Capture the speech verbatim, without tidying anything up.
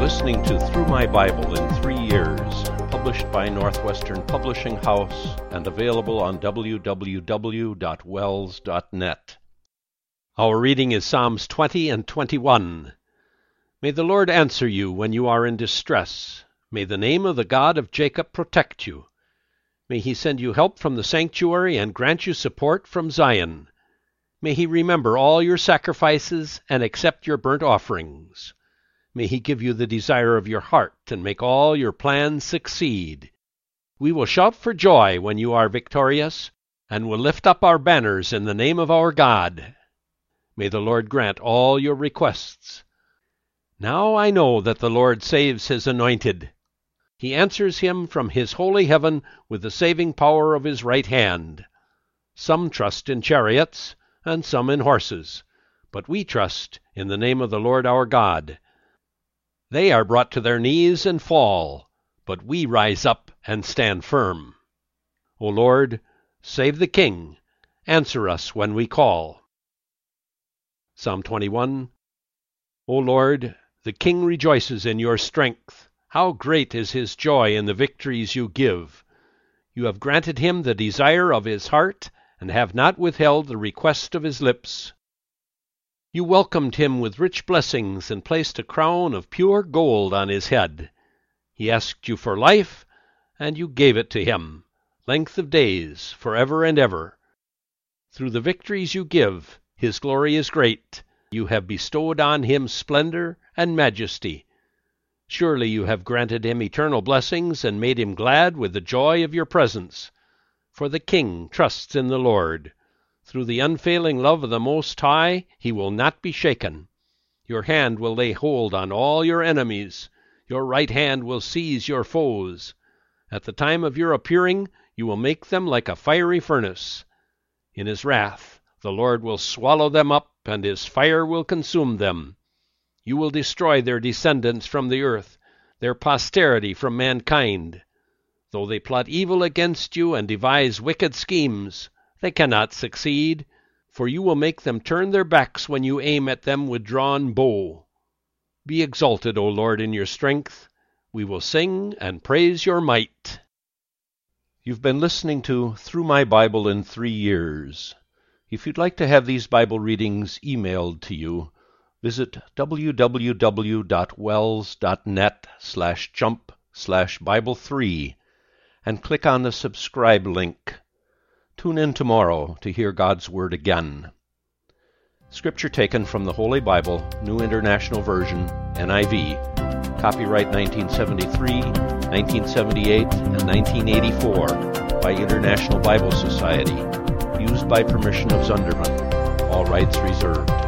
listening to Through My Bible in Three Years, published by Northwestern Publishing House and available on w w w dot wells dot net. Our reading is Psalms twenty and twenty-one. May the Lord answer you when you are in distress. May the name of the God of Jacob protect you. May he send you help from the sanctuary and grant you support from Zion. May he remember all your sacrifices and accept your burnt offerings. May he give you the desire of your heart and make all your plans succeed. We will shout for joy when you are victorious, and will lift up our banners in the name of our God. May the Lord grant all your requests. Now I know that the Lord saves his anointed. He answers him from his holy heaven with the saving power of his right hand. Some trust in chariots, and some in horses, but we trust in the name of the Lord our God. They are brought to their knees and fall, but we rise up and stand firm. O Lord, save the King. Answer us when we call. Psalm twenty-one. O Lord, the King rejoices in your strength. How great is his joy in the victories you give! You have granted him the desire of his heart, and have not withheld the request of his lips. You welcomed him with rich blessings and placed a crown of pure gold on his head. He asked you for life, and you gave it to him, length of days, forever and ever. Through the victories you give, his glory is great. You have bestowed on him splendor and majesty. Surely you have granted him eternal blessings and made him glad with the joy of your presence. For the King trusts in the Lord. Through the unfailing love of the Most High, he will not be shaken. Your hand will lay hold on all your enemies. Your right hand will seize your foes. At the time of your appearing, you will make them like a fiery furnace. In his wrath, the Lord will swallow them up, and his fire will consume them. You will destroy their descendants from the earth, their posterity from mankind. Though they plot evil against you and devise wicked schemes, they cannot succeed, for you will make them turn their backs when you aim at them with drawn bow. Be exalted, O Lord, in your strength. We will sing and praise your might. You've been listening to Through My Bible in Three Years. If you'd like to have these Bible readings emailed to you, visit w w w dot wells dot net slash jump slash Bible three and click on the subscribe link. Tune in tomorrow to hear God's Word again. Scripture taken from the Holy Bible, New International Version, N I V, copyright nineteen seventy-three, nineteen seventy-eight, and nineteen eighty-four by International Bible Society, used by permission of Zunderman. All rights reserved.